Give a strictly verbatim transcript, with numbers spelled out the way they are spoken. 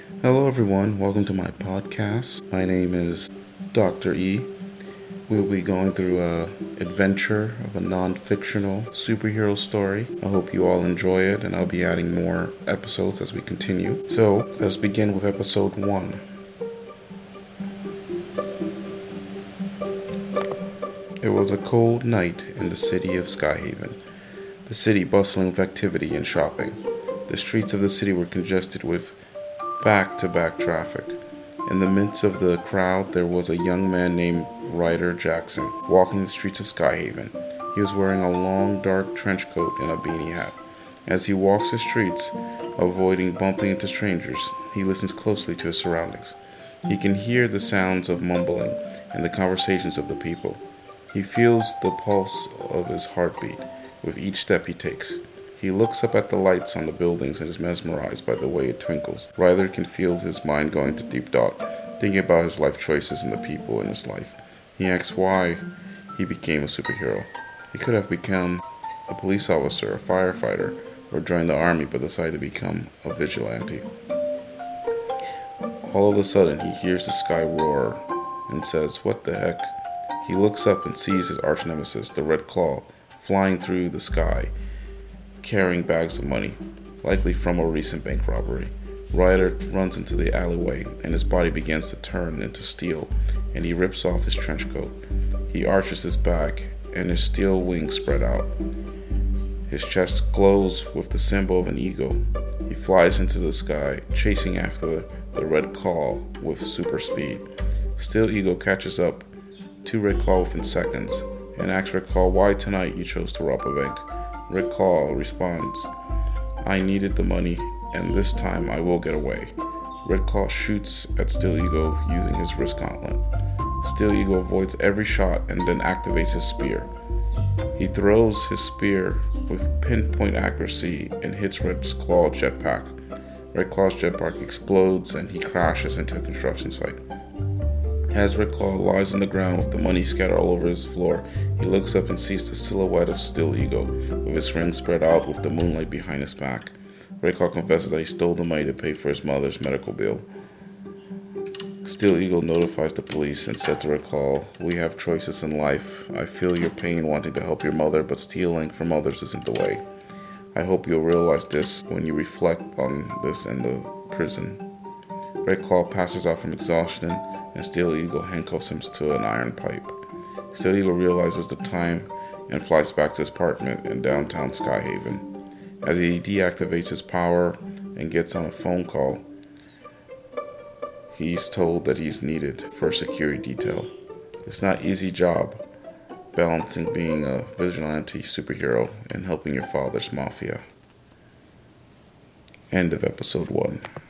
Hello, everyone. Welcome to my podcast. My name is Doctor E. We'll be going through a adventure of a non-fictional superhero story. I hope you all enjoy it, and I'll be adding more episodes as we continue. So let's begin with episode one. It was a cold night in the city of Skyhaven. The city bustling with activity and shopping. The streets of the city were congested with back-to-back traffic. In the midst of the crowd, there was a young man named Ryder Jackson walking the streets of Skyhaven. He was wearing a long, dark trench coat and a beanie hat. As he walks the streets, avoiding bumping into strangers, he listens closely to his surroundings. He can hear the sounds of mumbling and the conversations of the people. He feels the pulse of his heartbeat with each step he takes. He looks up at the lights on the buildings and is mesmerized by the way it twinkles. Ryder can feel his mind going to deep thought, thinking about his life choices and the people in his life. He asks why he became a superhero. He could have become a police officer, a firefighter, or joined the army, but decided to become a vigilante. All of a sudden, he hears the sky roar and says, "What the heck?" He looks up and sees his arch nemesis, the Red Claw, flying through the sky, carrying bags of money, likely from a recent bank robbery. Ryder runs into the alleyway and his body begins to turn into steel, and he rips off his trench coat. He arches his back and his steel wings spread out. His chest glows with the symbol of an eagle. He flies into the sky, chasing after the Red Claw with super speed. Steel Eagle catches up to Red Claw within seconds and asks Red Claw why tonight you chose to rob a bank. Red Claw responds, "I needed the money, and this time I will get away." Red Claw shoots at Steel Eagle using his wrist gauntlet. Steel Eagle avoids every shot and then activates his spear. He throws his spear with pinpoint accuracy and hits Red Claw's jetpack. Red Claw's jetpack explodes and he crashes into a construction site. As Red Claw lies on the ground with the money scattered all over his floor, he looks up and sees the silhouette of Steel Eagle, with his rings spread out with the moonlight behind his back. Red Claw confesses that he stole the money to pay for his mother's medical bill. Steel Eagle notifies the police and said to Red Claw, "We have choices in life. I feel your pain wanting to help your mother, but stealing from others isn't the way. I hope you'll realize this when you reflect on this in the prison." Red Claw passes out from exhaustion, and Steel Eagle handcuffs him to an iron pipe. Steel Eagle realizes the time and flies back to his apartment in downtown Skyhaven. As he deactivates his power and gets on a phone call, he's told that he's needed for a security detail. It's not an easy job balancing being a vigilante superhero and helping your father's mafia. End of episode one.